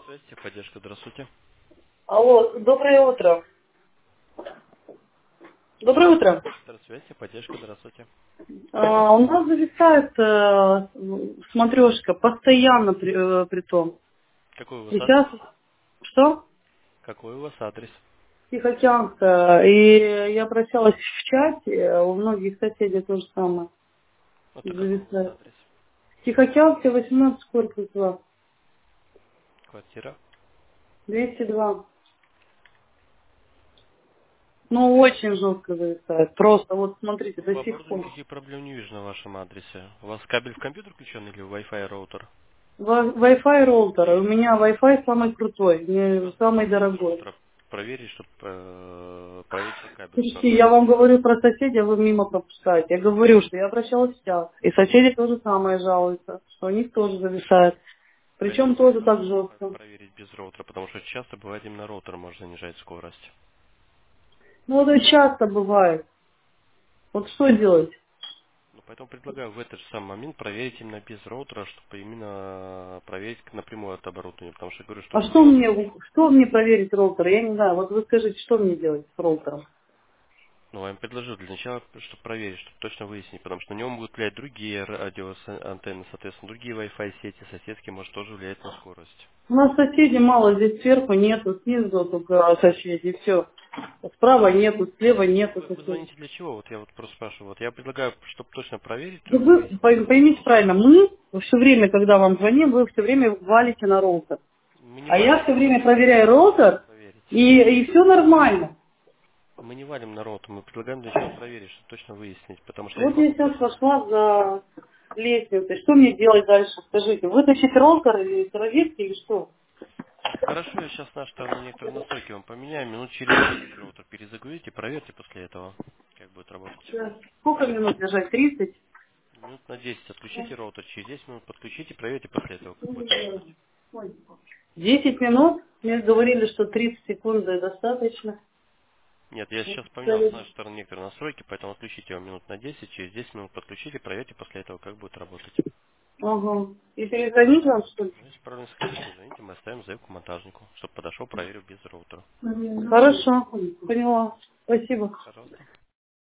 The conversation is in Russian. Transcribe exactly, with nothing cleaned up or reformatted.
Связь, поддержка, здравствуйте. Алло, доброе утро. Доброе утро. Здравствуйте, поддержка, здравствуйте. А, у нас зависает э, смотрешка постоянно при, э, при том. Какой у вас адрес? Сейчас что? Какой у вас адрес? Тихоокеанская. И я прощалась в чате, у многих соседей то же самое Это какой у вас зависает. адрес? Тихоокеанская, восемнадцать, корпус два, Квартира. двести два. Ну, очень жестко зависает. Просто вот смотрите, Ну, до по сих оборудованию пор. никаких проблем не вижу на вашем адресе. У вас кабель в компьютер включен или Wi-Fi роутер? Ва- Wi-Fi роутер. У меня Wi-Fi самый крутой, не Просто самый зайдите без дорогой. роутера, проверить, чтобы проверить свой кабель Слушайте, сразу. я вам говорю про соседей, а вы мимо пропускаете. Я говорю, что я обращалась вся. И соседи тоже самое жалуются, что у них тоже зависает. Причем Зайдите тоже на так Wi-Fi жестко. проверить без роутера, потому что часто бывает именно роутер может занижать скорость. Ну вот это часто бывает. Вот что делать? Ну, поэтому предлагаю в этот же самый момент проверить именно без роутера, чтобы именно проверить напрямую от оборудования, потому что я говорю, что А в что моем мне, что мне проверить роутер? Я не знаю. Вот вы скажите, что мне делать с роутером? Ну, я им предложил для начала, чтобы проверить, чтобы точно выяснить, потому что на нем будут влиять другие радиоантенны, соответственно, другие Wi-Fi сети, соседские, может тоже влиять на скорость. У нас соседей мало, здесь сверху нету, снизу только соседей, все. Справа нету, слева Ну, нету вы, вы соседей. звоните для чего? Вот я вот просто спрашиваю. Вот я предлагаю, чтобы точно проверить, Да то вы выяснить. пой- поймите правильно, мы все время, когда вам звоним, вы все время валите на роутер. Мы не А валим я на все роутер, время мы проверяю предлагаем для начала роутер, проверить. и, и все нормально. Мы не валим на роутер, мы предлагаем для начала проверить, чтобы точно выяснить, потому что я не Вот я могу сейчас точно пошла выяснить. за лестницей. Что мне делать дальше? Скажите, вытащить роутер или из розетки или что? Хорошо, я сейчас наш там некоторые настройки вам поменяю, минут через десять роутер перезагрузите, проверьте после этого, как будет работать. Сейчас. Сколько минут лежать? Тридцать. Минут на десять отключите роутер, через десять минут подключите, проверьте после этого, как будет работать. Десять минут? Мне говорили, что тридцать секунд да, достаточно. Нет, я сейчас поменял с нашей стороны некоторые настройки, поэтому отключите его минут на десять, через десять минут подключите, проверьте после этого, как будет работать. Ага. И перезвонить вам, что ли? Ну, если проблем хотите, перезвоните, мы оставим заявку монтажнику, чтобы подошел, проверил без роутера. Хорошо. Поняла. Спасибо. Пожалуйста.